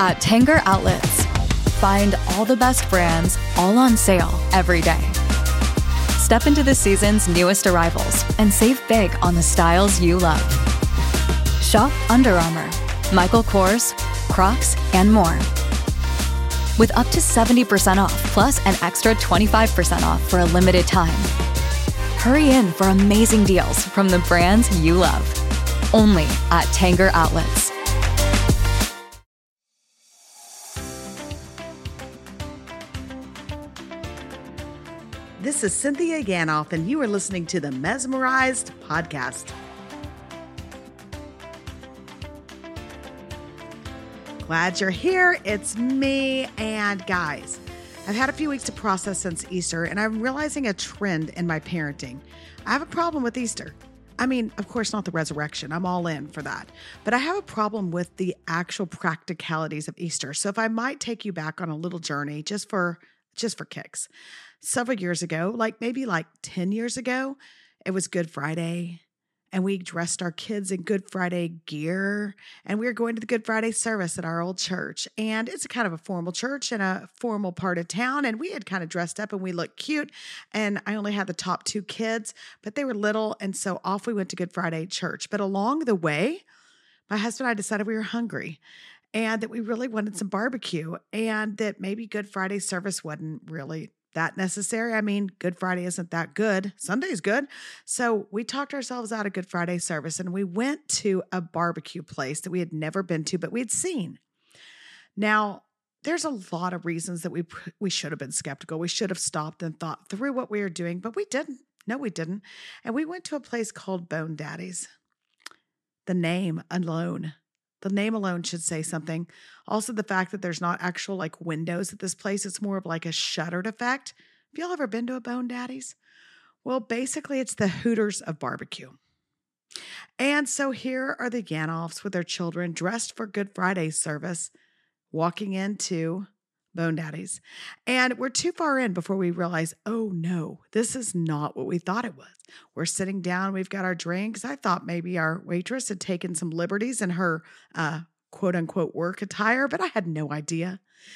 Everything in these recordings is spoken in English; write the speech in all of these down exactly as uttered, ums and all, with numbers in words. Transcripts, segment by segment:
at Tanger Outlets. Find all the best brands, all on sale every day. Step into the season's newest arrivals and save big on the styles you love. Shop Under Armour, Michael Kors, Crocs, and more. With up to seventy percent off, plus an extra twenty-five percent off for a limited time. Hurry in for amazing deals from the brands you love. Only at Tanger Outlets. This is Cynthia Ganoff, and you are listening to the Mesmerized Podcast. Glad you're here. It's me. And guys, I've had a few weeks to process since Easter, and I'm realizing a trend in my parenting. I have a problem with Easter. I mean, of course, not the resurrection. I'm all in for that. But I have a problem with the actual practicalities of Easter. So if I might take you back on a little journey just for just for kicks. Several years ago, like maybe like ten years ago, it was Good Friday. And we dressed our kids in Good Friday gear, and we were going to the Good Friday service at our old church. And it's a kind of a formal church in a formal part of town. And we had kind of dressed up and we looked cute. And I only had the top two kids, but they were little. And so off we went to Good Friday church. But along the way, my husband and I decided we were hungry and that we really wanted some barbecue, and that maybe Good Friday service wasn't really that necessary. I mean, Good Friday isn't that good. Sunday's good. So we talked ourselves out of Good Friday service, and we went to a barbecue place that we had never been to, but we had seen. Now, there's a lot of reasons that we we should have been skeptical. We should have stopped and thought through what we were doing, but we didn't. No, we didn't. And we went to a place called Bone Daddy's. The name alone. The name alone should say something. Also, the fact that there's not actual like windows at this place, it's more of like a shuttered effect. Have y'all ever been to a Bone Daddy's? Well, basically, it's the Hooters of barbecue. And so here are the Ganoffs with their children dressed for Good Friday service, walking into Bone Daddy's. And we're too far in before we realize, oh no, this is not what we thought it was. We're sitting down, we've got our drinks. I thought maybe our waitress had taken some liberties in her uh, quote unquote work attire, but I had no idea.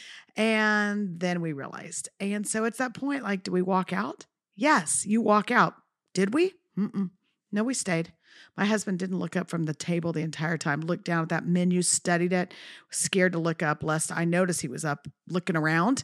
And then we realized. And so it's that point, like, do we walk out? Yes, you walk out. Did we? Mm-mm. No, we stayed. My husband didn't look up from the table the entire time, looked down at that menu, studied it, was scared to look up lest I notice he was up looking around.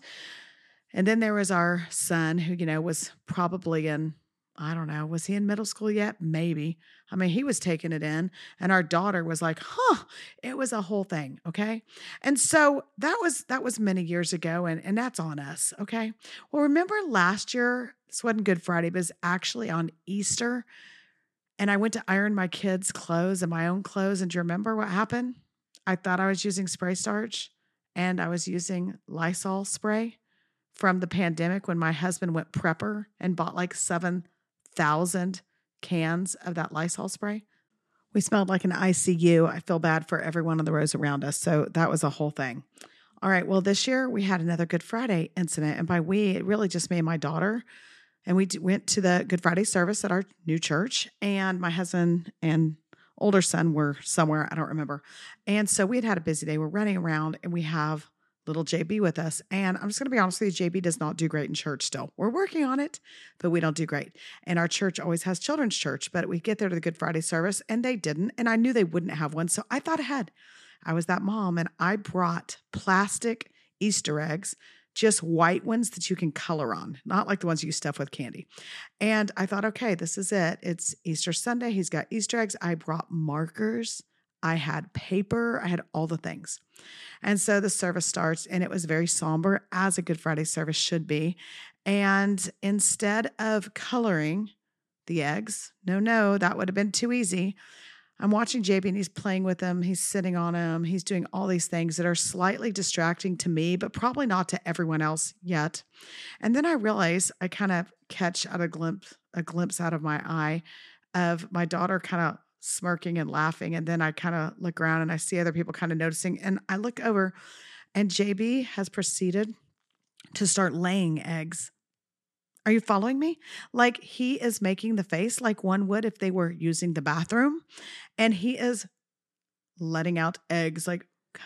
And then there was our son who, you know, was probably in, I don't know, was he in middle school yet? Maybe. I mean, he was taking it in. And our daughter was like, huh, it was a whole thing. Okay. And so that was, that was many years ago. And, and that's on us. Okay. Well, remember last year, this wasn't Good Friday, but it was actually on Easter. And I went to iron my kids' clothes and my own clothes. And do you remember what happened? I thought I was using spray starch, and I was using Lysol spray from the pandemic when my husband went prepper and bought like seven thousand cans of that Lysol spray. We smelled like an I C U. I feel bad for everyone on the rows around us. So that was a whole thing. All right. Well, this year we had another Good Friday incident. And by we, it really just me and my daughter. And we went to the Good Friday service at our new church, and my husband and older son were somewhere, I don't remember. And so we had had a busy day. We're running around, and we have little J B with us. And I'm just going to be honest with you, J B does not do great in church still. We're working on it, but we don't do great. And our church always has children's church, but we get there to the Good Friday service, and they didn't. And I knew they wouldn't have one, so I thought ahead. I was that mom, and I brought plastic Easter eggs, just white ones that you can color on, not like the ones you stuff with candy. And I thought, okay, this is it. It's Easter Sunday. He's got Easter eggs. I brought markers. I had paper. I had all the things. And so the service starts, and it was very somber, as a Good Friday service should be. And instead of coloring the eggs, no, no, that would have been too easy. I'm watching J B, and he's playing with them. He's sitting on them. He's doing all these things that are slightly distracting to me, but probably not to everyone else yet. And then I realize I kind of catch out a glimpse, a glimpse out of my eye of my daughter kind of smirking and laughing. And then I kind of look around, and I see other people kind of noticing. And I look over, and J B has proceeded to start laying eggs. Are you following me? Like, he is making the face like one would if they were using the bathroom. And he is letting out eggs like,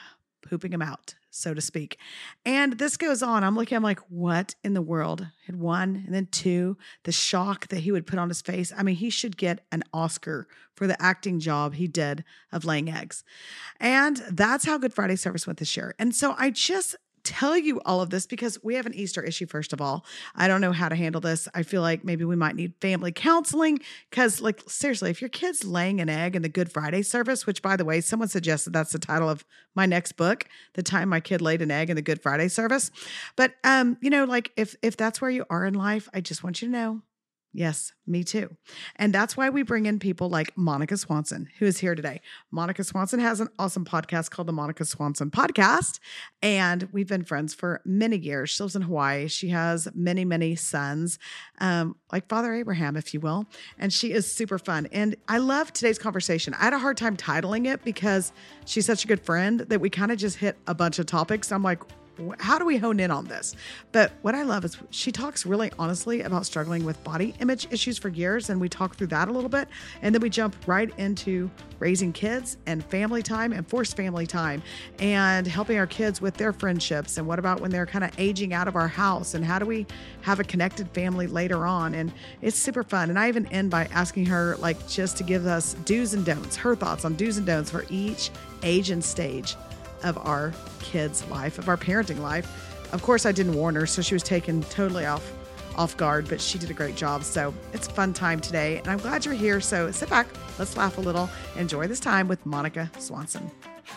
pooping him out, so to speak. And this goes on. I'm looking, I'm like, what in the world? Had one and then two, the shock that he would put on his face. I mean, he should get an Oscar for the acting job he did of laying eggs. And that's how Good Friday service went this year. And so I just tell you all of this because we have an Easter issue, first of all. I don't know how to handle this. I feel like maybe we might need family counseling because, like, seriously, if your kid's laying an egg in the Good Friday service, which, by the way, someone suggested that's the title of my next book, The Time My Kid Laid an Egg in the Good Friday Service. But, um, you know, like if if that's where you are in life, I just want you to know, yes, me too. And that's why we bring in people like Monica Swanson, who is here today. Monica Swanson has an awesome podcast called the Monica Swanson Podcast. And we've been friends for many years. She lives in Hawaii. She has many, many sons, um, like Father Abraham, if you will. And she is super fun. And I love today's conversation. I had a hard time titling it because she's such a good friend that we kind of just hit a bunch of topics. I'm like, how do we hone in on this? But what I love is she talks really honestly about struggling with body image issues for years. And we talk through that a little bit. And then we jump right into raising kids and family time and forced family time and helping our kids with their friendships. And what about when they're kind of aging out of our house? And how do we have a connected family later on? And it's super fun. And I even end by asking her, like, just to give us do's and don'ts, her thoughts on do's and don'ts for each age and stage of our kids' life, of our parenting life. Of course, I didn't warn her, so she was taken totally off off guard, but she did a great job. So it's a fun time today, and I'm glad you're here. So sit back, let's laugh a little, enjoy this time with Monica Swanson.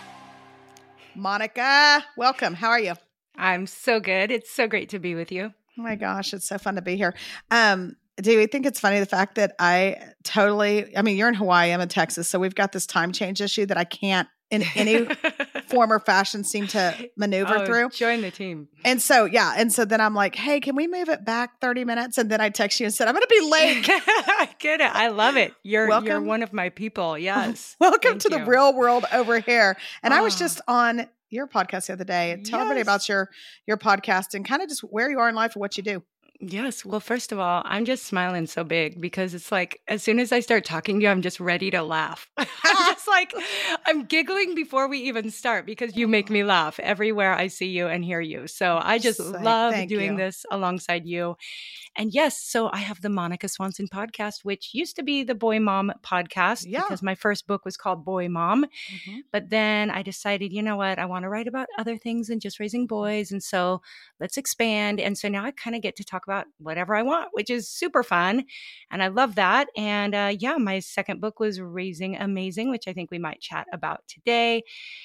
Monica, welcome. How are you? I'm so good. It's so great to be with you. Oh my gosh, it's so fun to be here. Um, do you think it's funny the fact that I totally, I mean, you're in Hawaii, I'm in Texas, so we've got this time change issue that I can't in any form or fashion seem to maneuver oh, through. Join the team. And so, yeah. And so then I'm like, hey, can we move it back thirty minutes? And then I text you and said, I'm going to be late. I get it. I love it. You're Welcome. You're one of my people. Yes. Welcome Thank to you. the real world over here. And oh. I was Oh. just on your podcast the other day. Tell Yes. everybody about your, your podcast and kind of just where you are in life and what you do. Yes. Well, first of all, I'm just smiling so big because it's like, as soon as I start talking to you, I'm just ready to laugh. I'm just like, I'm giggling before we even start because you make me laugh everywhere I see you and hear you. So I just Say, love thank doing you. this alongside you. And yes, so I have the Monica Swanson podcast, which used to be the Boy Mom podcast Yeah. because my first book was called Boy Mom. Mhm. But then I decided, you know what, I want to write about other things than just raising boys. And so let's expand. And so now I kind of get to talk about whatever I want, which is super fun. And I love that. And uh, yeah, my second book was Raising Amazing, which I think we might chat about today.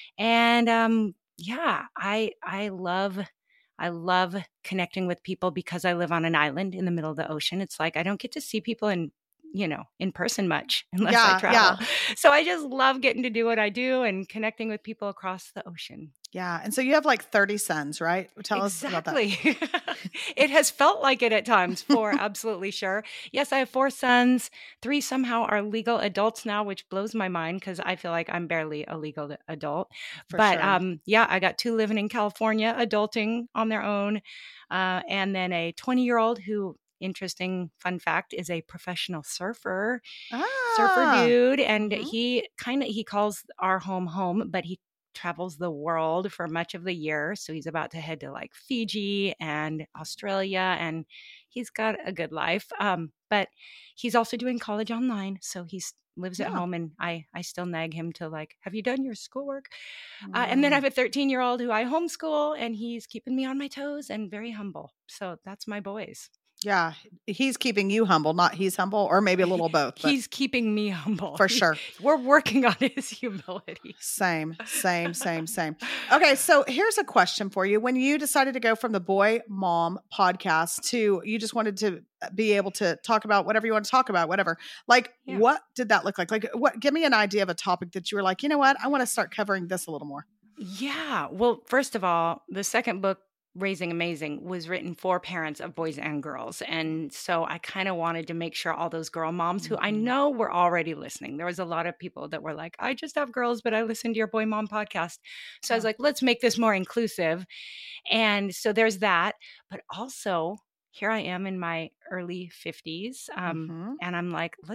And um, yeah, I I love I love connecting with people because I live on an island in the middle of the ocean. It's like I don't get to see people in, you know, in person much unless Yeah, I travel. So I just love getting to do what I do and connecting with people across the ocean. Yeah. And so you have like thirty sons, right? Tell exactly. us about that. It has felt like it at times, for absolutely sure. Yes, I have four sons. Three somehow are legal adults now, which blows my mind because I feel like I'm barely a legal adult. For but sure. um, yeah, I got two living in California, adulting on their own. Uh, and then a twenty-year-old who, interesting fun fact, is a professional surfer, ah. surfer dude. And Mhm. he kind of, he calls our home home, but he travels the world for much of the year. So he's about to head to like Fiji and Australia, and he's got a good life. Um, but he's also doing college online. So he lives at Yeah. home, and I, I still nag him to like, have you done your schoolwork? Uh, and then I have a thirteen year old who I homeschool, and he's keeping me on my toes and very humble. So that's my boys. Yeah. He's keeping you humble, not he's humble, or maybe a little both. but He's keeping me humble. for sure. We're working on his humility. Same, same, same, same. Okay, so here's a question for you. When you decided to go from the Boy Mom podcast to you just wanted to be able to talk about whatever you want to talk about, whatever, like Yeah. what did that look like? Like what, give me an idea of a topic that you were like, you know what, I want to start covering this a little more. Yeah. Well, first of all, the second book, Raising Amazing, was written for parents of boys and girls. And so I kind of wanted to make sure all those girl moms who I Mhm. know were already listening. There was a lot of people that were like, I just have girls, but I listened to your Boy Mom podcast. So I was Yeah. like, let's make this more inclusive. And so there's that. But also, here I am in my early fifties. Um, Mhm. and I'm like, let's talk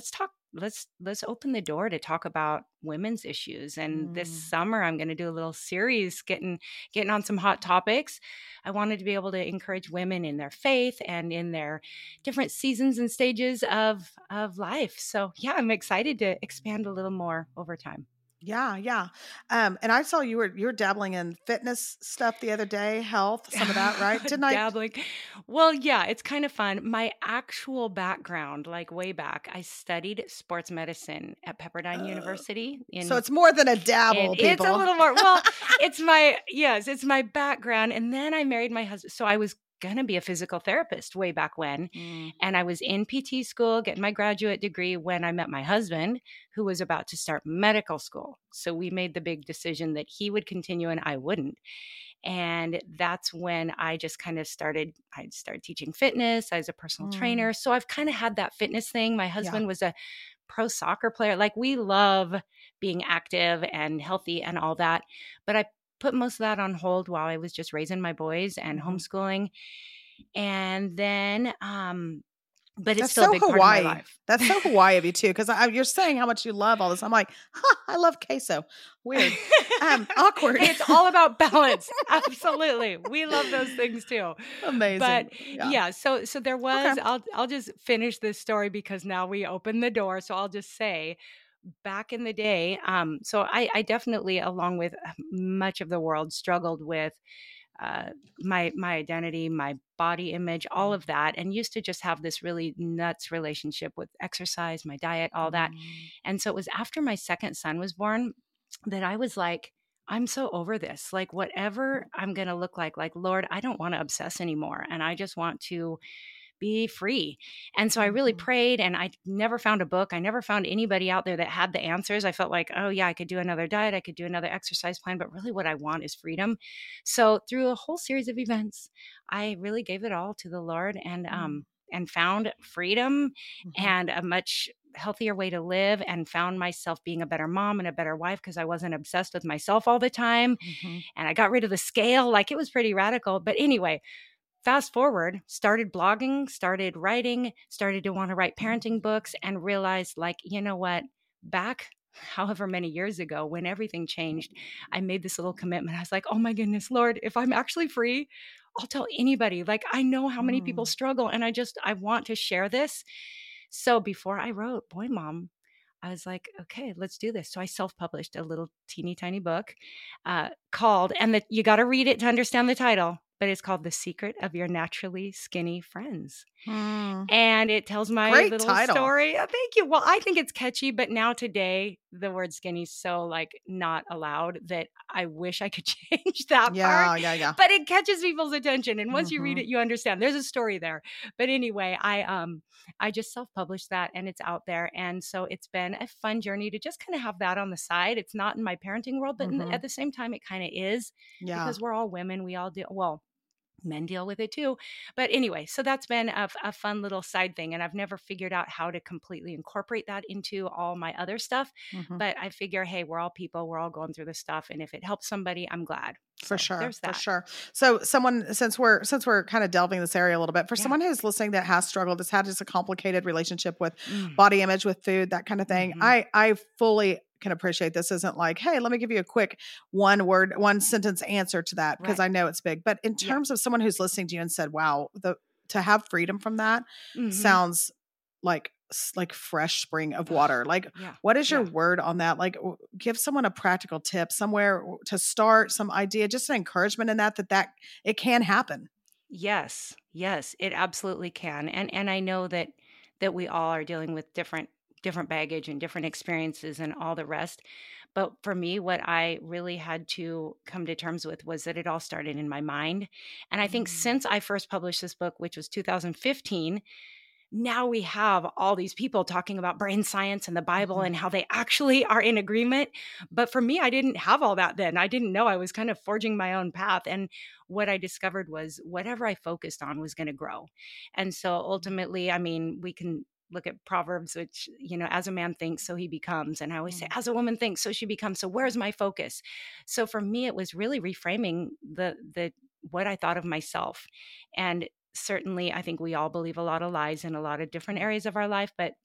let's let's open the door to talk about women's issues. And this Mm. summer I'm going to do a little series getting getting on some hot topics. I wanted to be able to encourage women in their faith and in their different seasons and stages of of life. So yeah, I'm excited to expand a little more over time. Yeah, yeah. Um, and I saw you were you were dabbling in fitness stuff the other day, health, some of that, right? Didn't I? Dabbling. Well, yeah, it's kind of fun. My actual background, like way back, I studied sports medicine at Pepperdine Uh, University so in it's more than a and dabble, it's a people. little more, well, it's my, yes, it's my background. And then I married my husband. So I was going to be a physical therapist way back when. Mm. And I was in P T school, getting my graduate degree when I met my husband, who was about to start medical school. So we made the big decision that he would continue and I wouldn't. And that's when I just kind of started, I started teaching fitness. I was a personal Mm. trainer. So I've kind of had that fitness thing. My Yeah. husband was a pro soccer player. Like we love being active and healthy and all that. But I put most of that on hold while I was just raising my boys and Mhm. homeschooling. And then, um, but it's That's still a so big part of Hawaii. my life. That's so Hawaii of you too, because you're saying how much you love all this. I'm like, huh, I love queso. Weird, um, awkward. Hey, it's all about balance. Absolutely, we love those things too. Amazing. But yeah. yeah, so so there was. Okay. I'll I'll just finish this story because now we open the door. So I'll just say, back in the day, um, so I, I definitely, along with much of the world, struggled with uh, my my identity, my body image, all of that, and used to just have this really nuts relationship with exercise, my diet, all that. Mm. And so it was after my second son was born that I was like, I'm so over this. Like, whatever I'm going to look like, like, Lord, I don't want to obsess anymore. And I just want to be free. And so I really Mhm. prayed, and I never found a book. I never found anybody out there that had the answers. I felt like, oh yeah, I could do another diet. I could do another exercise plan, but really what I want is freedom. So through a whole series of events, I really gave it all to the Lord and, um, and found freedom Mhm. and a much healthier way to live, and found myself being a better mom and a better wife because I wasn't obsessed with myself all the time. Mhm. And I got rid of the scale. Like, it was pretty radical. But anyway, fast forward, started blogging, started writing, started to want to write parenting books, and realized, like, you know what, back however many years ago when everything changed, I made this little commitment. I was like, oh my goodness, Lord, if I'm actually free, I'll tell anybody. Like, I know how many people Mm. struggle, and I just, I want to share this. So before I wrote Boy Mom, I was like, okay, let's do this. So I self-published a little teeny tiny book uh, called, and the, you got to read it to understand the title, but it's called The Secret of Your Naturally Skinny Friends. Mm. And it tells my Great little title. story. Oh, thank you. Well, I think it's catchy, but now today the word skinny is so like not allowed that I wish I could change that Yeah, part. yeah, yeah. But it catches people's attention, and once you read Mhm. it, you understand. There's a story there. But anyway, I um I just self-published that, and it's out there. And so it's been a fun journey to just kind of have that on the side. It's not in my parenting world, but in the, Mhm. at the same time, it kind of is, Yeah. because we're all women. We all do well. Men deal with it too. But anyway, so that's been a, a fun little side thing. And I've never figured out how to completely incorporate that into all my other stuff. Mhm. But I figure, hey, we're all people. We're all going through this stuff. And if it helps somebody, I'm glad. For So sure. there's For that. sure. So someone, since we're, since we're kind of delving this area a little bit, for Yeah. someone who's listening that has struggled, has had just a complicated relationship with Mm. body image, with food, that kind of thing, Mhm. I, I fully can appreciate this isn't like, hey, let me give you a quick one word, one sentence answer to that, because Right. I know it's big. But in Yeah. terms of someone who's listening to you and said, wow, the to have freedom from that Mhm. sounds like like fresh spring of water. Like, Yeah. what is your Yeah. word on that? Like, w- give someone a practical tip somewhere to start, some idea, just an encouragement in that, that, that it can happen. Yes. Yes, it absolutely can. And and I know that that we all are dealing with different different baggage and different experiences and all the rest. But for me, what I really had to come to terms with was that it all started in my mind. And I think Mm. since I first published this book, which was two thousand fifteen, now we have all these people talking about brain science and the Bible Mhm. and how they actually are in agreement. But for me, I didn't have all that then. I didn't know. I was kind of forging my own path. And what I discovered was whatever I focused on was going to grow. And so ultimately, I mean, we can look at Proverbs, which, you know, as a man thinks, so he becomes. And I always say, Mm. as a woman thinks, so she becomes. So where's my focus? So for me, it was really reframing the, the, what I thought of myself. And certainly, I think we all believe a lot of lies in a lot of different areas of our life, but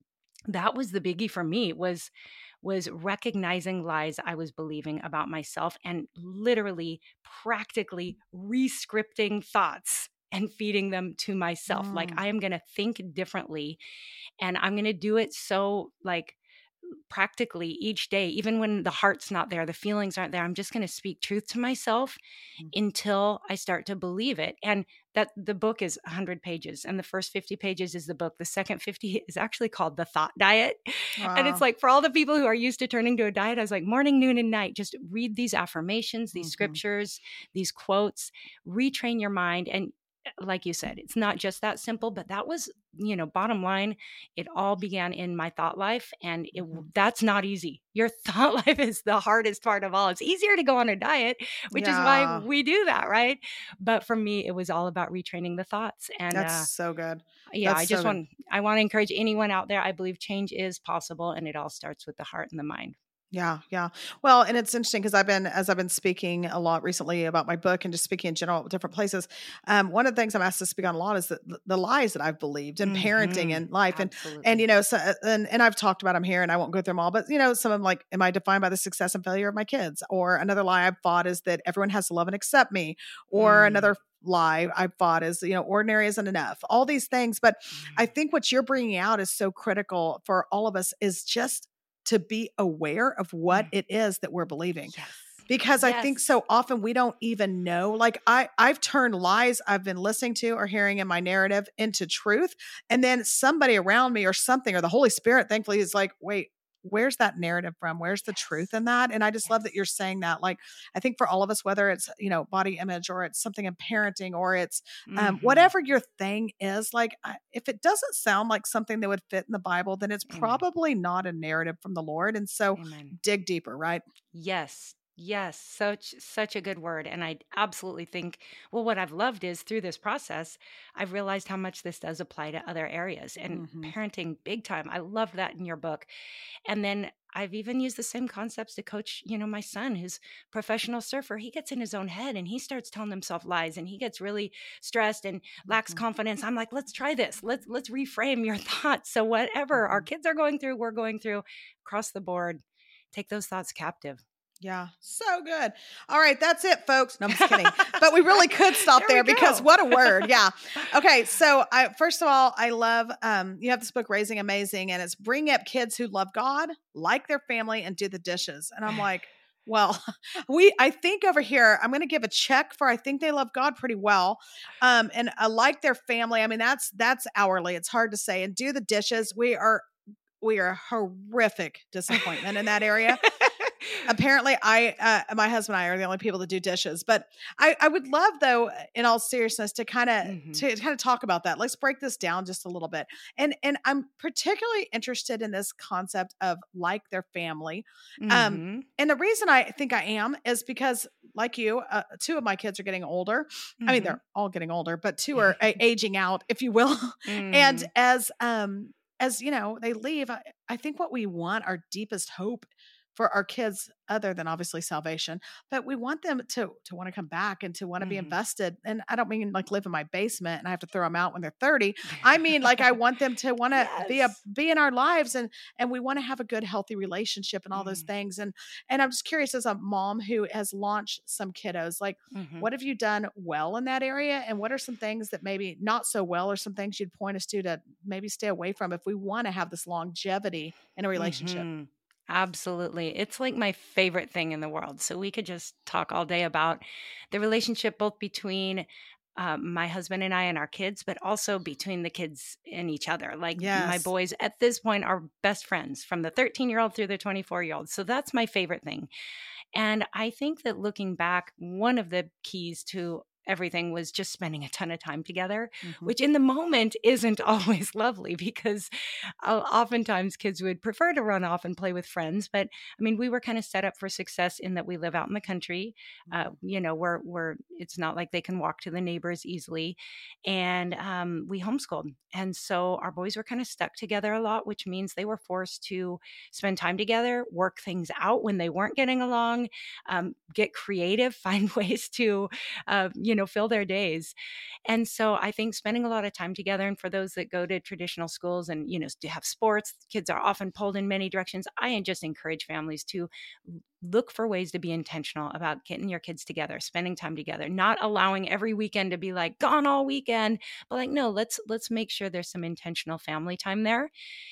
that was the biggie for me, was was recognizing lies I was believing about myself and literally practically re-scripting thoughts and feeding them to myself. Like, Mm. I am going to think differently, and I'm going to do it so, like, practically each day, even when the heart's not there, the feelings aren't there. I'm just going to speak truth to myself until I start to believe it. And that the book is one hundred pages, and the first fifty pages is the book. The second fifty is actually called The Thought Diet. And it's Wow. like, for all the people who are used to turning to a diet, I was like, morning, noon, and night, just read these affirmations, these Mhm. scriptures, these quotes, retrain your mind. And like you said, it's not just that simple, but that was, you know, bottom line, it all began in my thought life. And it, Mhm. that's not easy. Your thought life is the hardest part of all. It's easier to go on a diet, which is why Yeah. we do that, right? But for me, it was all about retraining the thoughts. And That's uh, so good. yeah, That's I so just good. want, I want to encourage anyone out there. I believe change is possible, and it all starts with the heart and the mind. Yeah, yeah. Well, and it's interesting because I've been, as I've been speaking a lot recently about my book and just speaking in general at different places. Um, one of the things I'm asked to speak on a lot is the, the lies that I've believed in parenting Mhm. and life, and Absolutely. and you know, so and and I've talked about them here, and I won't go through them all, but you know, some of them, like, am I defined by the success and failure of my kids? Or another lie I've fought is that everyone has to love and accept me. Or Mm. another lie I've fought is, you know, ordinary isn't enough. All these things, but I think what you're bringing out is so critical for all of us, is just to be aware of what Mm. it is that we're believing. Yes. Because I think Yes. so often we don't even know. Like, I, I've turned lies I've been listening to or hearing in my narrative into truth. And then somebody around me or something, or the Holy Spirit, thankfully, is like, wait, where's that narrative from? Where's the truth in that? And I just love that Yes. you're saying that. Like, I think for all of us, whether it's, you know, body image, or it's something in parenting, or it's um, Mhm. whatever your thing is, like, I, if it doesn't sound like something that would fit in the Bible, then it's Amen. probably not a narrative from the Lord. And so Amen. dig deeper, right? Yes. Yes. Such such a good word. And I absolutely think, well, what I've loved is through this process, I've realized how much this does apply to other areas and Mhm. parenting big time. I love that in your book. And then I've even used the same concepts to coach, you know, my son, who's a professional surfer. He gets in his own head and he starts telling himself lies, and he gets really stressed and lacks Mhm. confidence. I'm like, let's try this. Let's let's reframe your thoughts. So whatever our Mhm. kids are going through, we're going through across the board. Take those thoughts captive. Yeah, so good. All right, that's it, folks. No, I'm just kidding. But we really could stop There there we because go. what a word. Yeah. Okay, so I first of all, I love um you have this book, Raising Amazing, and it's bringing up kids who love God, like their family, and do the dishes. And I'm like, well, we I think over here I'm going to give a check for I think they love God pretty well. Um and I like their family. I mean, that's that's hourly. It's hard to say. And do the dishes. We are we are a horrific disappointment in that area. Apparently, I, uh, my husband and I are the only people that do dishes. But I, I would love, though, in all seriousness, to kind of Mhm. to kind of talk about that. Let's break this down just a little bit. And and I'm particularly interested in this concept of like their family. Um, Mhm. and the reason I think I am is because, like you, uh, two of my kids are getting older. I mean, Mhm. they're all getting older, but two are a- aging out, if you will. And Mhm. as um as you know, they leave. I, I think what we want, our deepest hope for our kids, other than obviously salvation, but we want them to to want to come back and to want to be Mhm. invested. And I don't mean like live in my basement and I have to throw them out when they're thirty. I mean, like, I want them to want to be a Yes. be in our lives, and and we want to have a good, healthy relationship and all those Mhm. things. And and I'm just curious, as a mom who has launched some kiddos, like, Mhm. what have you done well in that area? And what are some things that maybe not so well, or some things you'd point us to to maybe stay away from if we want to have this longevity in a relationship? Mhm. Absolutely. It's like my favorite thing in the world. So we could just talk all day about the relationship both between uh, my husband and I and our kids, but also between the kids and each other. Like, my Yes. boys at this point are best friends from the thirteen year old through the twenty-four year old. So that's my favorite thing. And I think that looking back, one of the keys to everything was just spending a ton of time together, Mhm. which in the moment isn't always lovely, because uh, oftentimes kids would prefer to run off and play with friends. But I mean, we were kind of set up for success in that we live out in the country. Uh, Mhm. you know, we're, we're, it's not like they can walk to the neighbors easily. And um, we homeschooled. And so our boys were kind of stuck together a lot, which means they were forced to spend time together, work things out when they weren't getting along, um, get creative, find ways to, uh, you you know, fill their days. And so I think spending a lot of time together, and for those that go to traditional schools and, you know, to have sports, kids are often pulled in many directions. I just encourage families to look for ways to be intentional about getting your kids together, spending time together, not allowing every weekend to be like gone all weekend, but like, no, let's, let's make sure there's some intentional family time there.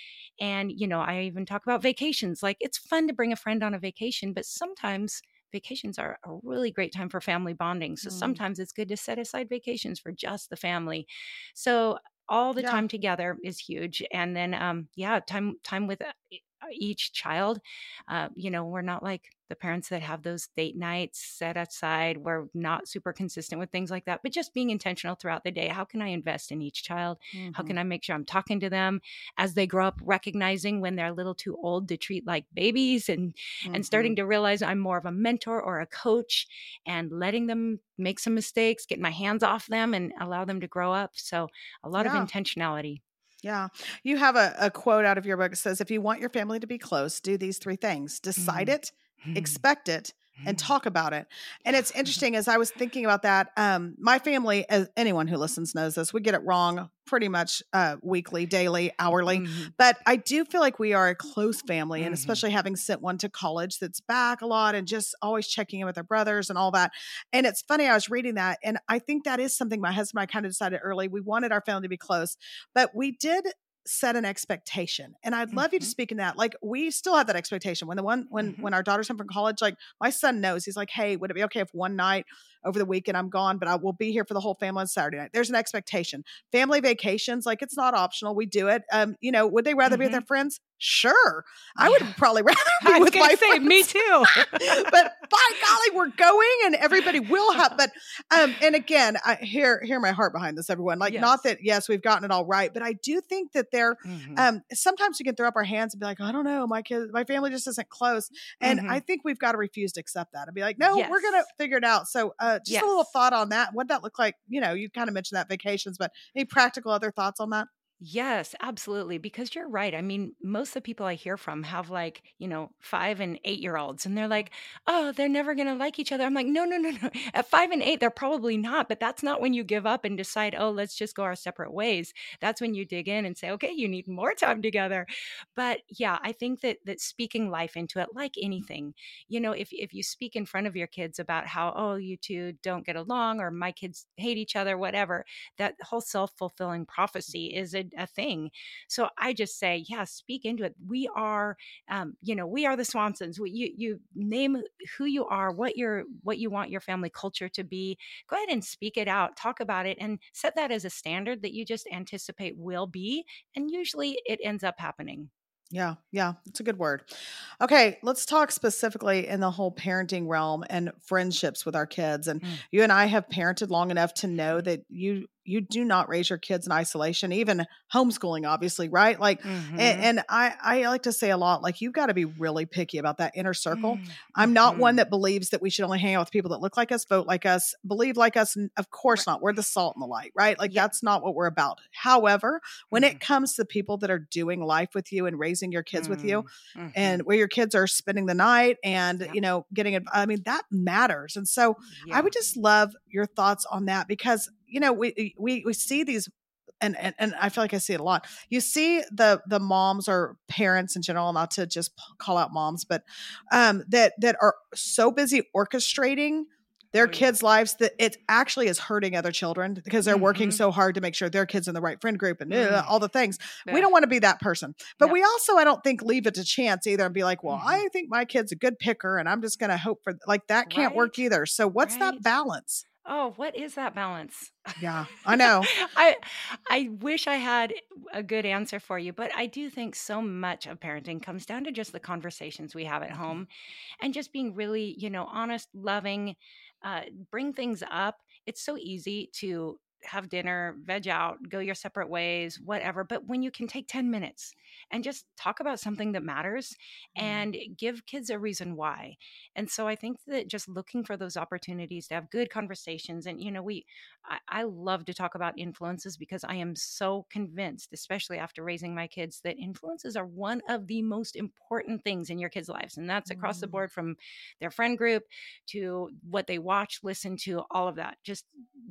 And, you know, I even talk about vacations. Like, it's fun to bring a friend on a vacation, but sometimes vacations are a really great time for family bonding. So Mm. sometimes it's good to set aside vacations for just the family. So all the Yeah. time together is huge. And then, um, yeah, time, time with uh, e- each child. Uh, you know, we're not like the parents that have those date nights set aside. We're not super consistent with things like that, but just being intentional throughout the day. How can I invest in each child? How Mhm. can I make sure I'm talking to them as they grow up, recognizing when they're a little too old to treat like babies, and and starting Mhm. to realize I'm more of a mentor or a coach, and letting them make some mistakes, get my hands off them and allow them to grow up. So a lot of Yeah. intentionality. Yeah. You have a, a quote out of your book that says, if you want your family to be close, do these three things: decide Mm. it, expect it, and talk about it. And it's interesting, as I was thinking about that, um, my family, as anyone who listens knows this, we get it wrong pretty much uh, weekly, daily, hourly. Mhm. But I do feel like we are a close family, and Mhm. especially having sent one to college that's back a lot and just always checking in with their brothers and all that. And it's funny, I was reading that, and I think that is something my husband and I kind of decided early. We wanted our family to be close, but we did set an expectation. And I'd love you to Mhm. speak in that. Like, we still have that expectation. When the one when Mhm. when our daughter's home from college, like, my son knows, he's like, hey, would it be okay if one night over the weekend I'm gone, but I will be here for the whole family on Saturday night? There's an expectation. Family vacations, like, it's not optional. We do it. Um, you know, would they rather be with their Mhm. friends? Sure. I Yeah. would probably rather I be was with gonna my say, friends. me too. But by golly, we're going, and everybody will have. But um, and again, I hear hear my heart behind this, everyone. Like, not Yes. that yes, we've gotten it all right, but I do think that there, Mhm. um, sometimes we can throw up our hands and be like, I don't know, my kid, my family just isn't close, and Mhm. I think we've got to refuse to accept that and be like, no, we're gonna Yes. figure it out. So, uh, just Yes. a little thought on that. What'd that look like? You know, you kind of mentioned that vacations, but any practical other thoughts on that? Yes, absolutely. Because you're right. I mean, most of the people I hear from have like, you know, five and eight year olds, and they're like, oh, they're never going to like each other. I'm like, no, no, no, no. At five and eight, they're probably not. But that's not when you give up and decide, oh, let's just go our separate ways. That's when you dig in and say, okay, you need more time together. But yeah, I think that that speaking life into it, like anything, you know, if, if you speak in front of your kids about how, oh, you two don't get along, or my kids hate each other, whatever, that whole self-fulfilling prophecy is a, a thing. So I just say, yeah, speak into it. We are, um, you know, we are the Swansons. We, you, you name who you are, what you're, what you want your family culture to be. Go ahead and speak it out, talk about it, and set that as a standard that you just anticipate will be. And usually it ends up happening. Yeah, yeah, it's a good word. Okay, let's talk specifically in the whole parenting realm and friendships with our kids. And Mm. you and I have parented long enough to know that you you do not raise your kids in isolation, even homeschooling, obviously, right? Like, Mhm. and, and I I like to say a lot, like, you've got to be really picky about that inner circle. Mm. I'm not one Mhm. that believes that we should only hang out with people that look like us, vote like us, believe like us. And of course Right. not. We're the salt and the light, right? Like, Yeah. that's not what we're about. However, when Mhm. it comes to people that are doing life with you and raising your kids with you, Mm. and Mhm. where your kids are spending the night and, Yep. you know, getting it, I mean, that matters. And so I Yeah. would just love your thoughts on that, because, you know, we we we see these, and, and and I feel like I see it a lot. You see the the moms or parents in general, not to just p- call out moms, but um, that that are so busy orchestrating their Oh, yeah. kids' lives that it actually is hurting other children, because they're working Mhm. so hard to make sure their kids in the right friend group and uh, Mm. all the things. We Ugh. don't want to be that person, but No. we also, I don't think, leave it to chance either and be like, well, Mhm. I think my kid's a good picker and I'm just going to hope for, like, that can't work Right? either. So what's that Right? balance? Oh, what is that balance? Yeah, I know. I I wish I had a good answer for you, but I do think so much of parenting comes down to just the conversations we have at home, and just being really, you know, honest, loving, uh, bring things up. It's so easy to have dinner, veg out, go your separate ways, whatever. But when you can take ten minutes and just talk about something that matters and give kids a reason why. And so I think that just looking for those opportunities to have good conversations. And, you know, we, I, I love to talk about influences, because I am so convinced, especially after raising my kids, that influences are one of the most important things in your kids' lives. And that's across the Mm. board, from their friend group to what they watch, listen to, all of that. Just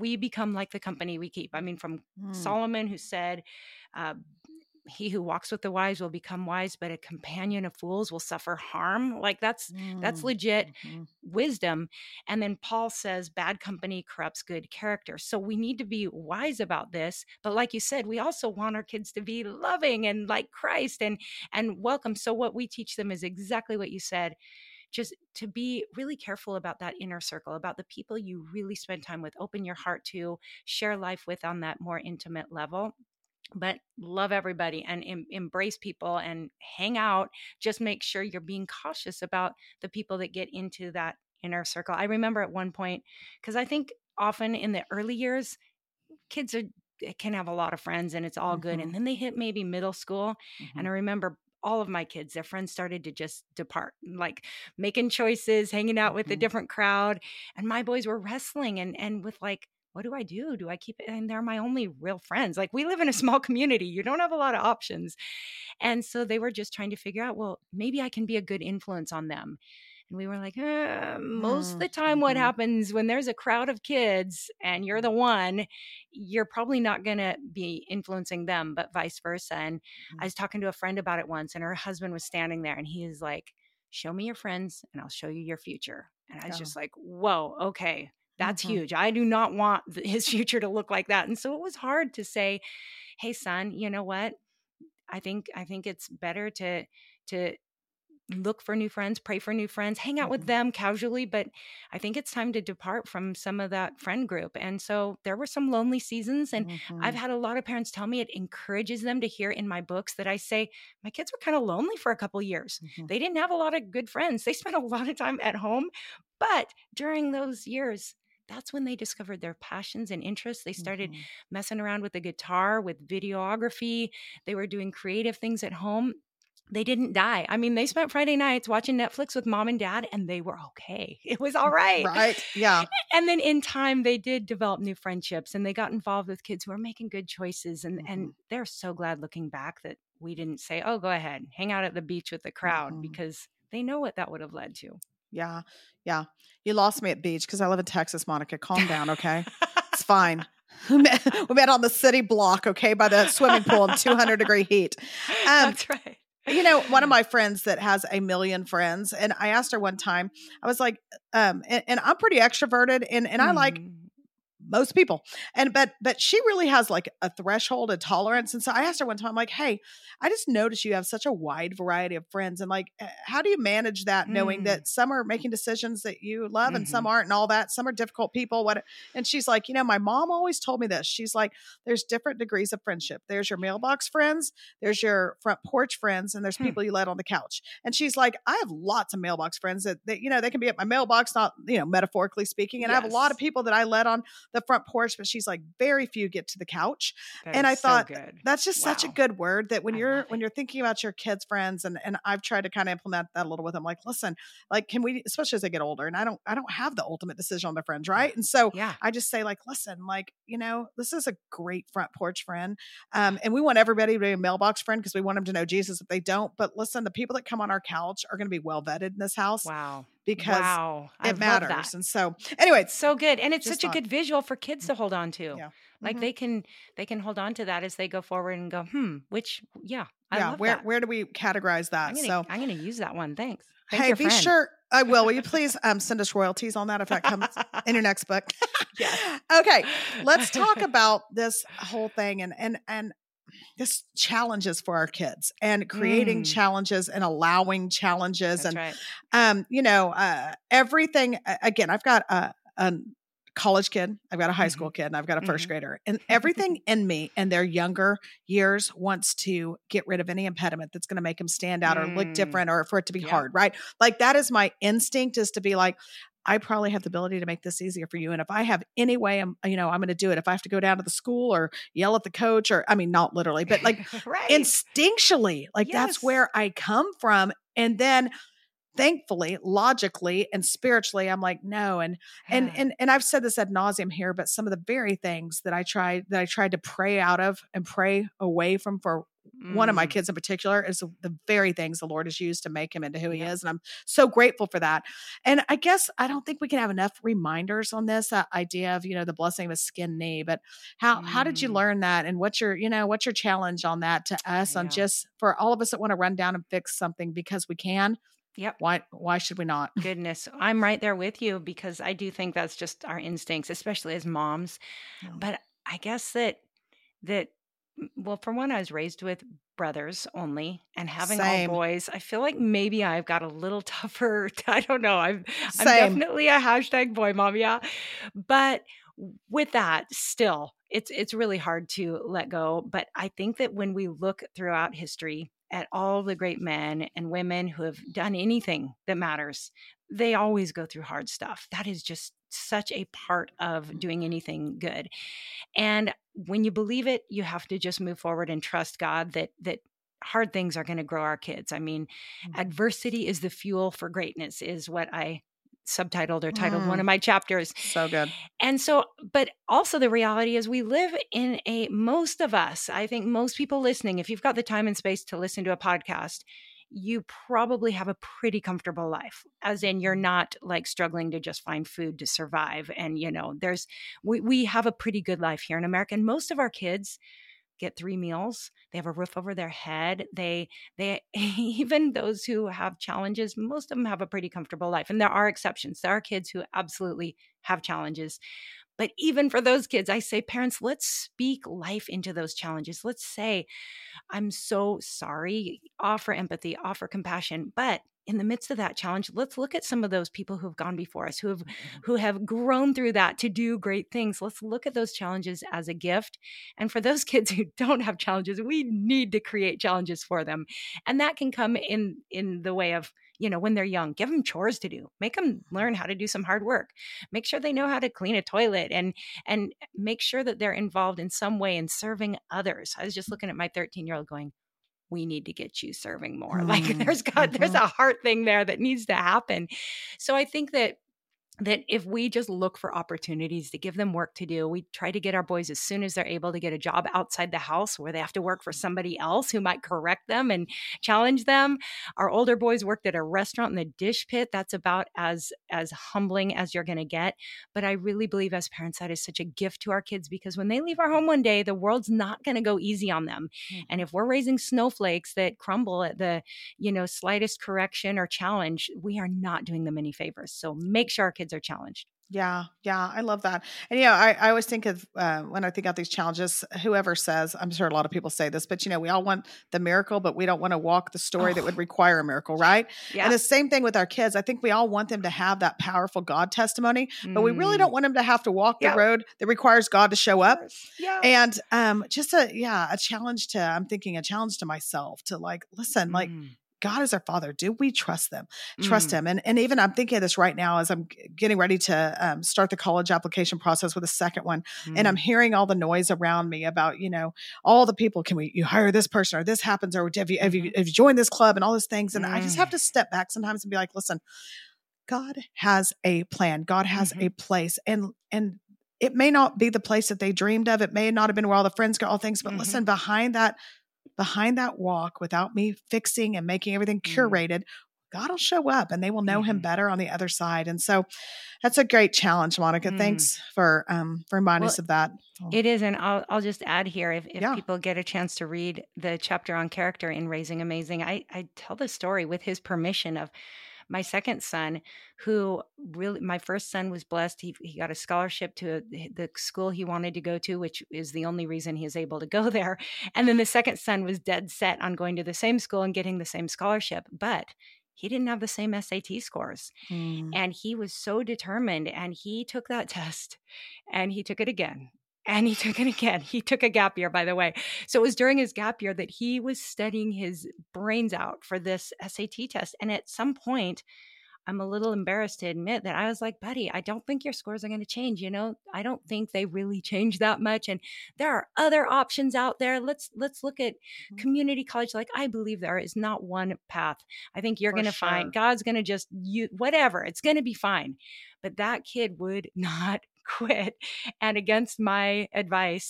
we become like the company we keep. I mean, from Mm. Solomon, who said, uh, he who walks with the wise will become wise, but a companion of fools will suffer harm. Like that's, Mm. that's legit Mhm. wisdom. And then Paul says, bad company corrupts good character. So we need to be wise about this. But like you said, we also want our kids to be loving and like Christ and, and welcome. So what we teach them is exactly what you said. Just to be really careful about that inner circle, about the people you really spend time with, open your heart to, share life with on that more intimate level. But love everybody and em- embrace people and hang out. Just make sure you're being cautious about the people that get into that inner circle. I remember at one point, because I think often in the early years, kids are can have a lot of friends and it's all good. Mhm. And then they hit maybe middle school. Mhm. And I remember all of my kids, their friends started to just depart, like making choices, hanging out with a Mhm. different crowd. And my boys were wrestling and and with like, what do I do? Do I keep it? And they're my only real friends. Like we live in a small community. You don't have a lot of options. And so they were just trying to figure out, well, maybe I can be a good influence on them. And we were like, uh, most of the time, what Mhm. happens when there's a crowd of kids and you're the one, you're probably not going to be influencing them, but vice versa. And I was talking to a friend about it once, and her husband was standing there and he was like, show me your friends and I'll show you your future. And I was Oh. just like, whoa, okay. That's Mhm. huge. I do not want th- his future to look like that. And so it was hard to say, hey, son, you know what? I think I think it's better to to look for new friends, pray for new friends, hang out with Mhm. them casually. But I think it's time to depart from some of that friend group. And so there were some lonely seasons. And I've Mhm. had a lot of parents tell me it encourages them to hear in my books that I say, my kids were kind of lonely for a couple years. Mhm. They didn't have a lot of good friends. They spent a lot of time at home. But during those years, that's when they discovered their passions and interests. They started Mhm. messing around with the guitar, with videography. They were doing creative things at home. They didn't die. I mean, they spent Friday nights watching Netflix with mom and dad, and they were okay. It was all right. Right. Yeah. And then in time, they did develop new friendships and they got involved with kids who were making good choices. And, and Mhm. they're so glad looking back that we didn't say, oh, go ahead, hang out at the beach with the crowd, Mhm. because they know what that would have led to. Yeah. Yeah. You lost me at beach because I live in Texas, Monica. Calm down, okay? It's fine. We met, we met on the city block, okay, by the swimming pool in two hundred degree heat. Um, That's right. You know, one of my friends that has a million friends, and I asked her one time, I was like, um, and, and I'm pretty extroverted, and and I like Mm. most people. And but but she really has like a threshold of tolerance. And so I asked her one time, I'm like, hey, I just noticed you have such a wide variety of friends. And like, uh, how do you manage that knowing Mm. that some are making decisions that you love and some Mhm. aren't and all that? Some are difficult people. What and she's like, you know, my mom always told me this. She's like, there's different degrees of friendship. There's your mailbox friends, there's your front porch friends, and there's Hmm. people you let on the couch. And she's like, I have lots of mailbox friends that, that you know, they can be at my mailbox, not, you know, metaphorically speaking. And I have a lot Yes. of people that I let on the front porch, but she's like, very few get to the couch. That And is I so thought good. that's just such a Wow. good word that when I you're love when it. you're thinking about your kids' friends, and and I've tried to kind of implement that a little with them. Like, listen, like, can we, especially as they get older, and I don't I don't have the ultimate decision on their friends, right? And so Yeah. I just say, like, listen, like, you know, this is a great front porch friend. Um, and we want everybody to be a mailbox friend because we want them to know Jesus if they don't. But listen, the people that come on our couch are going to be well vetted in this house Wow. because Wow. I it love matters. that. And so anyway, It's so good. And it's just such a thought, good visual for kids to hold on to. yeah. Like Mhm. they can they can hold on to that as they go forward and go, hmm, which yeah, I Yeah. love Where that. where do we categorize that? I'm gonna So I'm gonna use that one. Thanks. Thank hey, your be friend. sure I will. Will you please um, send us royalties on that if that comes in your next book? Yes. Okay, let's talk about this whole thing and and and this challenges for our kids and creating Mm. challenges and allowing challenges. That's And right. um, you know, uh, everything. a- Again, I've got a, a college kid, I've got a high school Mhm. kid, and I've got a first Mhm. grader, and everything in me in their younger years wants to get rid of any impediment that's going to make them stand out or look Mm. different or for it to be Yeah. hard, right? Like that is my instinct, is to be like, I probably have the ability to make this easier for you. And if I have any way, I'm, you know, I'm going to do it. If I have to go down to the school or yell at the coach, or I mean, not literally, but like Right. instinctually, like Yes. that's where I come from. And then thankfully, logically and spiritually, I'm like, no. And, and, and, and I've said this ad nauseum here, but some of the very things that I tried, that I tried to pray out of and pray away from for one of my Mm. kids in particular is the very things the Lord has used to make him into who he Yep. is. And I'm so grateful for that. And I guess I don't think we can have enough reminders on this, that idea of, you know, the blessing of a skinned knee, but how, how did you Mm. learn that? And what's your, you know, what's your challenge on that to us on Yeah. just for all of us that want to run down and fix something because we can? Yep. Why, why should we not? Goodness. I'm right there with you because I do think that's just our instincts, especially as moms. Yeah. But I guess that that m- well, for one, I was raised with brothers only, and having all Same, boys, I feel like maybe I've got a little tougher. I don't know. I'm I'm same. definitely a hashtag boy mom, yeah. But with that, still, it's it's really hard to let go. But I think that when we look throughout history at all the great men and women who have done anything that matters, they always go through hard stuff. That is just such a part of doing anything good. And when you believe it, you have to just move forward and trust God that that hard things are going to grow our kids. I mean, adversity is the fuel for greatness is what I subtitled or titled one Mm, of my chapters. so good. And so, but also the reality is we live in a, most of us, I think most people listening, if you've got the time and space to listen to a podcast, you probably have a pretty comfortable life, as in you're not like struggling to just find food to survive. And, you know, there's, we, we have a pretty good life here in America. And most of our kids get three meals. They have a roof over their head. They, they, even those who have challenges, most of them have a pretty comfortable life. And there are exceptions. There are kids who absolutely have challenges. But even for those kids, I say, parents, let's speak life into those challenges. Let's say, I'm so sorry, offer empathy, offer compassion. But in the midst of that challenge, let's look at some of those people who've gone before us, who have who have grown through that to do great things. Let's look at those challenges as a gift. And for those kids who don't have challenges, we need to create challenges for them. And that can come in in the way of, you know, when they're young, give them chores to do, make them learn how to do some hard work, make sure they know how to clean a toilet, and and make sure that they're involved in some way in serving others. I was just looking at my thirteen year old going, we need to get you serving more. Like Mm, there's got, there's mhm. a heart thing there that needs to happen. So I think that that if we just look for opportunities to give them work to do, we try to get our boys as soon as they're able to get a job outside the house where they have to work for somebody else who might correct them and challenge them. Our older boys worked at a restaurant in the dish pit. That's about as, as humbling as you're going to get. But I really believe as parents, that is such a gift to our kids because when they leave our home one day, the world's not going to go easy on them. And if we're raising snowflakes that crumble at the, you know, slightest correction or challenge, we are not doing them any favors. So make sure our kids are challenged. Yeah, yeah, I love that. And yeah, I, I always think of uh, when I think about these challenges, whoever says, I'm sure a lot of people say this, but you know, we all want the miracle, but we don't want to walk the story Oh, that would require a miracle, right? yeah. And the same thing with our kids. I think we all want them to have that powerful God testimony, but we really Mm, don't want them to have to walk the yeah, road that requires God to show of up. course. Yeah. And um, just a, yeah, a challenge to, I'm thinking a challenge to myself to like, listen, like, Mm, God is our Father. Do we trust them? Trust mm, Him. And and even I'm thinking of this right now as I'm g- getting ready to um, start the college application process with a second one, and I'm mm, hearing all the noise around me about you know all the people. Can we you hire this person or this happens or have you have you, mhm, have you joined this club and all those things? And I just mm, have to step back sometimes and be like, listen, God has a plan. God has mhm, a place, and and it may not be the place that they dreamed of. It may not have been where all the friends got all things, but mhm, listen, behind that behind that walk without me fixing and making everything mm, curated, God will show up and they will know him mhm, better on the other side. And so that's a great challenge, Monica. mm. Thanks for um for reminding Well, us of that. Oh, it is, and I'll I'll just add here if if yeah. people get a chance to read the chapter on character in Raising Amazing, I I tell the story with his permission of my second son, who really, my first son was blessed. He, he got a scholarship to a, the school he wanted to go to, which is the only reason he was able to go there. And then the second son was dead set on going to the same school and getting the same scholarship, but he didn't have the same S A T scores. Mm, And he was so determined, and he took that test and he took it again. And he took it again. He took a gap year, by the way. So it was during his gap year that he was studying his brains out for this S A T test. And at some point, I'm a little embarrassed to admit that I was like, buddy, I don't think your scores are going to change. You know, I don't think they really change that much. And there are other options out there. Let's, let's look at community college. Like, I believe there is not one path. I think you're for going to find sure. God's going to just, you, whatever, it's going to be fine. But that kid would not quit. And against my advice,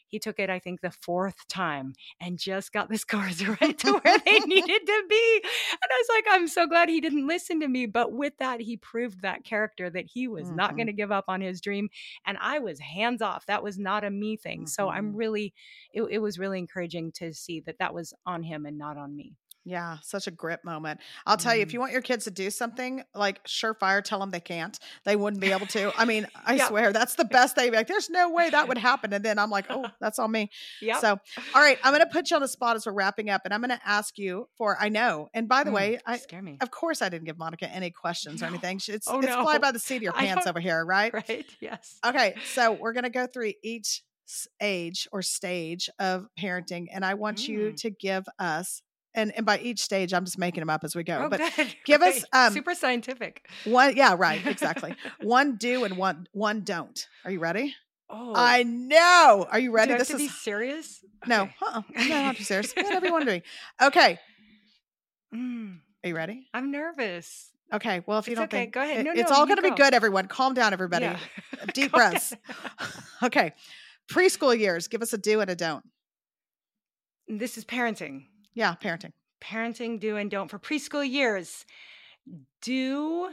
He took it, I think, the fourth time and just got the scores right to where they needed to be. And I was like, I'm so glad he didn't listen to me. But with that, he proved that character that he was mm-hmm. not going to give up on his dream. And I was hands off. That was not a me thing. Mm-hmm. So I'm really, it, it was really encouraging to see that that was on him and not on me. Yeah, such a grip moment. I'll tell you, if you want your kids to do something, like surefire, tell them they can't. They wouldn't be able to. I mean, I yeah. swear, that's the best thing. Like, there's no way that would happen. And then I'm like, oh, that's on me. Yep. So, all right, I'm going to put you on the spot as we're wrapping up. And I'm going to ask you for, I know. And by the mm, way, I scare me. Of course, I didn't give Monica any questions no. or anything. It's, oh, it's no. fly by the seat of your pants over here, right? Right, yes. Okay, so we're going to go through each age or stage of parenting. And I want mm. you to give us, And and by each stage, I'm just making them up as we go. Oh, but good. give Great. us um, super scientific. One, yeah, right, exactly. One do and one one don't. Are you ready? Oh, I know. Are you ready? Do I have this to is be serious. No, okay. uh-uh. no, not too serious. Whatever you want to do. Okay. Mm. Are you ready? I'm nervous. Okay. Well, if you it's don't okay. think go ahead. No, it, no, it's all going to go. be good, everyone. Calm down, everybody. Yeah. Deep breaths. Okay. Preschool years. Give us a do and a don't. This is parenting. Yeah, parenting. Parenting, do and don't for preschool years. Do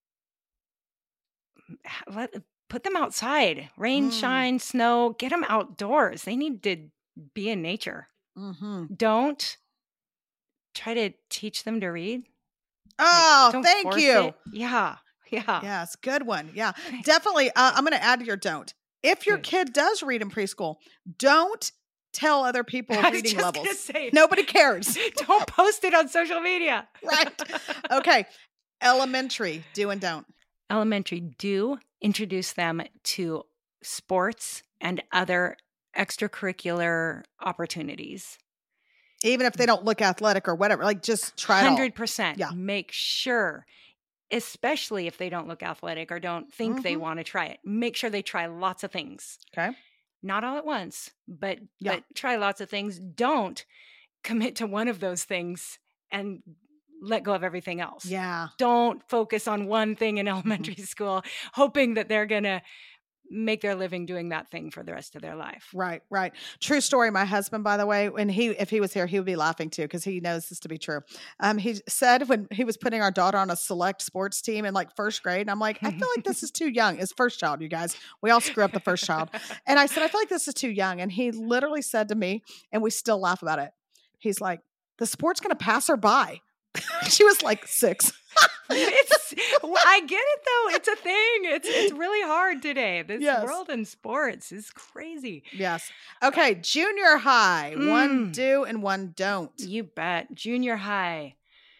let put them outside. Rain, mm. shine, snow. Get them outdoors. They need to be in nature. Mm-hmm. Don't try to teach them to read. Oh, like, thank you. It. Yeah, yeah. Yes, good one. Yeah, definitely. Uh, I'm going to add to your don't. If your good. kid does read in preschool, don't tell other people reading levels. Say, Nobody cares. Don't post it on social media. Right. Okay. Elementary, do and don't. Elementary, do introduce them to sports and other extracurricular opportunities. Even if they don't look athletic or whatever, like just try it one hundred percent. Yeah. Make sure, especially if they don't look athletic or don't think mm-hmm. they want to try it, make sure they try lots of things. Okay. Not all at once, but yeah. but try lots of things. Don't commit to one of those things and let go of everything else. Yeah. Don't focus on one thing in elementary mm-hmm. school, hoping that they're going to make their living doing that thing for the rest of their life. Right, right. True story. My husband, by the way, when he, if he was here, he would be laughing too, because he knows this to be true. Um, he said when he was putting our daughter on a select sports team in like first grade, and I'm like, I feel like this is too young. His first child, you guys. We all screw up the first child. And I said, I feel like this is too young. And he literally said to me, and we still laugh about it. He's like, the sport's going to pass her by. She was like six. It's, I get it though. It's a thing. It's it's really hard today. This yes. world in sports is crazy. Yes. Okay. Junior high. Mm. One do and one don't. You bet. Junior high.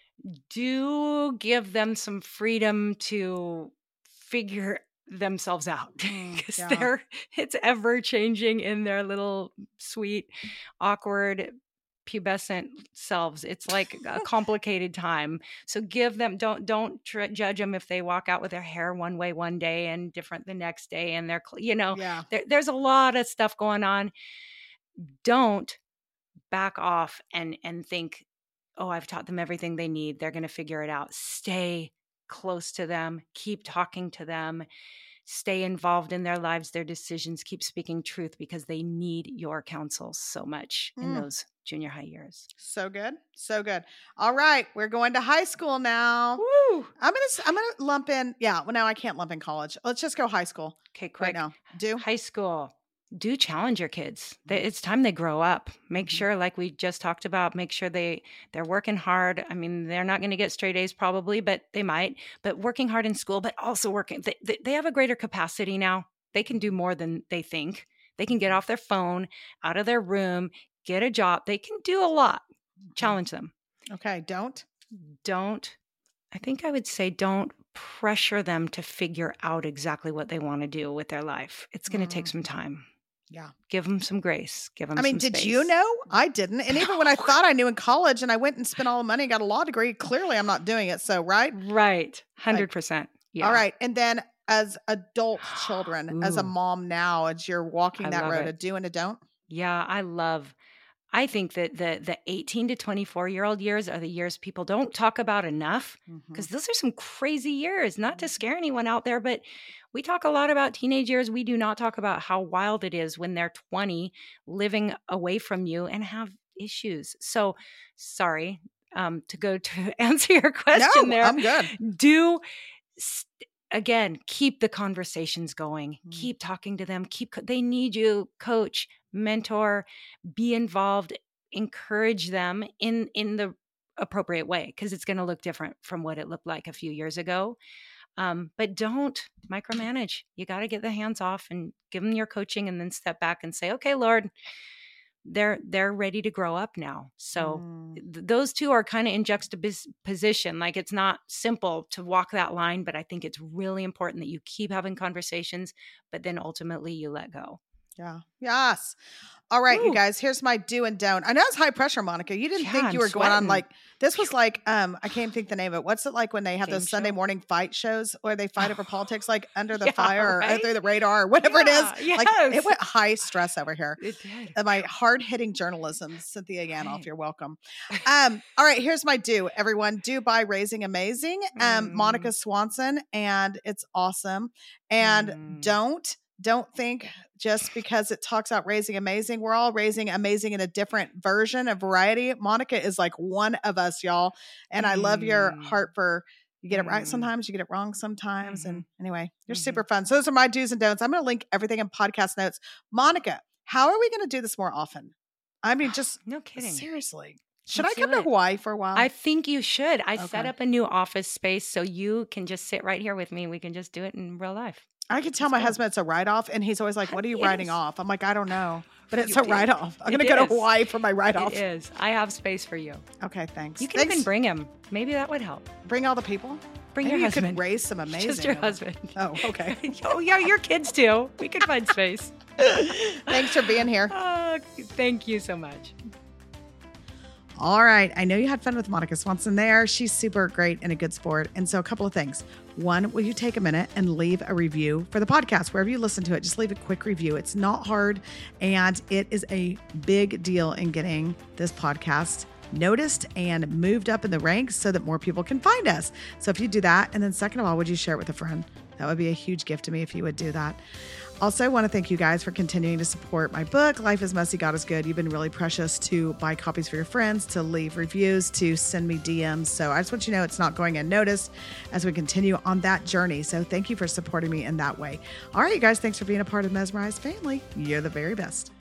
Do give them some freedom to figure themselves out because yeah. they're it's ever changing in their little sweet, awkward pubescent selves. It's like a complicated time. So give them, don't, don't tr- judge them if they walk out with their hair one way one day and different the next day. And they're, you know, yeah. there, there's a lot of stuff going on. Don't back off and, and think, oh, I've taught them everything they need. They're going to figure it out. Stay close to them. Keep talking to them. Stay involved in their lives, their decisions. Keep speaking truth because they need your counsel so much mm. in those junior high years. So good. So good. All right. We're going to high school now. Woo! I'm going to, I'm going to lump in. Yeah. Well, now I can't lump in college. Let's just go high school. Okay. Quick. Right now. Do high school. Do challenge your kids. It's time they grow up. Make mm-hmm. sure, like we just talked about, make sure they, they're working hard. I mean, they're not going to get straight A's probably, but they might, but working hard in school, but also working. They, they have a greater capacity now. They can do more than they think. They can get off their phone, out of their room, get a job. They can do a lot. Challenge them. Okay. Don't. Don't. I think I would say don't pressure them to figure out exactly what they want to do with their life. It's going to mm. take some time. Yeah. Give them some grace. Give them I mean, some did space. you know? I didn't. And even when I thought I knew in college and I went and spent all the money and got a law degree, clearly I'm not doing it. So, right? Right. one hundred percent. Like, yeah. All right. And then as adult children, as a mom now, as you're walking I that road, it. a do and a don't? Yeah. I love, I think that the the eighteen to twenty-four year old years are the years people don't talk about enough because mm-hmm. those are some crazy years, not to scare anyone out there, but We talk a lot about teenage years. We do not talk about how wild it is when they're twenty, living away from you and have issues. So, sorry um, to go to answer your question No, there. I'm good. Do st- again, keep the conversations going. Mm. Keep talking to them. Keep. co- They need you, coach, mentor, be involved, encourage them in in the appropriate way, because it's going to look different from what it looked like a few years ago. Um, but don't micromanage. You got to get the hands off and give them your coaching, and then step back and say, "Okay, Lord, they're they're ready to grow up now." So Mm. th- those two are kind of in juxtaposition. Like, it's not simple to walk that line, but I think it's really important that you keep having conversations, but then ultimately you let go. Yeah. Yes. All right, you Woo. guys, here's my do and don't. I know it's high pressure, Monica. You didn't Yeah, think I'm you were going on sweating. like, this was like, um, I can't think the name of it. What's it like when they have Game those Sunday show? morning fight shows where they fight over politics, like under the Yeah, fire or right? under the radar or whatever Yeah, it is? Like, yes. it went high stress over here. It did. And my hard hitting journalism, Cynthia Yanoff, Right. you're welcome. Um, all right, here's my do, everyone. Do by Raising Amazing, um, Mm. Monica Swanson, and it's awesome. And Mm. don't, don't think just because it talks about raising amazing, we're all raising amazing in a different version, a variety. Monica is like one of us, y'all. And I love your Mm. heart for, you get it right Mm. sometimes, you get it wrong sometimes. Mhm. And anyway, you're Mhm. super fun. So those are my do's and don'ts. I'm going to link everything in podcast notes. Monica, how are we going to do this more often? I mean, just No kidding. seriously. Should Let's I come do to it. Hawaii for a while? I think you should. I set Okay. up a new office space so you can just sit right here with me. We can just do it in real life. I can tell Let's my go. husband it's a write off, and he's always like, "What are you It writing is. off?" I'm like, "I don't know, but it's You a do. write off. I'm It going to go to is. Hawaii for my write off." It is. I have space for you. Okay, thanks. You can thanks. even bring him. Maybe that would help. Bring all the people. Bring Maybe your you could husband. raise some amazing. Just your over- husband. Oh, okay. Oh, yeah, your kids too. We could find space. Thanks for being here. Oh, thank you so much. All right. I know you had fun with Monica Swanson there. She's super great and a good sport. And so a couple of things. One, will you take a minute and leave a review for the podcast? Wherever you listen to it, just leave a quick review. It's not hard. And it is a big deal in getting this podcast noticed and moved up in the ranks so that more people can find us. So if you do that, and then second of all, would you share it with a friend? That would be a huge gift to me if you would do that. Also, I want to thank you guys for continuing to support my book, Life is Messy, God is Good. You've been really precious to buy copies for your friends, to leave reviews, to send me D Ms. So I just want you to know it's not going unnoticed as we continue on that journey. So thank you for supporting me in that way. All right, you guys, thanks for being a part of Mesmerized Family. You're the very best.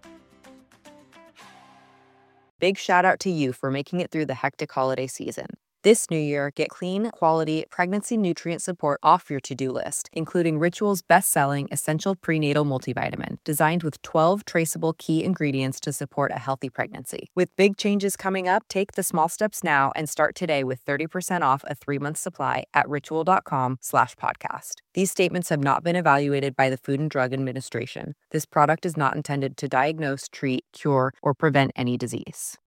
Big shout out to you for making it through the hectic holiday season. This new year, get clean, quality, pregnancy nutrient support off your to-do list, including Ritual's best-selling Essential Prenatal Multivitamin, designed with twelve traceable key ingredients to support a healthy pregnancy. With big changes coming up, take the small steps now and start today with thirty percent off a three-month supply at ritual.com slash podcast. These statements have not been evaluated by the Food and Drug Administration. This product is not intended to diagnose, treat, cure, or prevent any disease.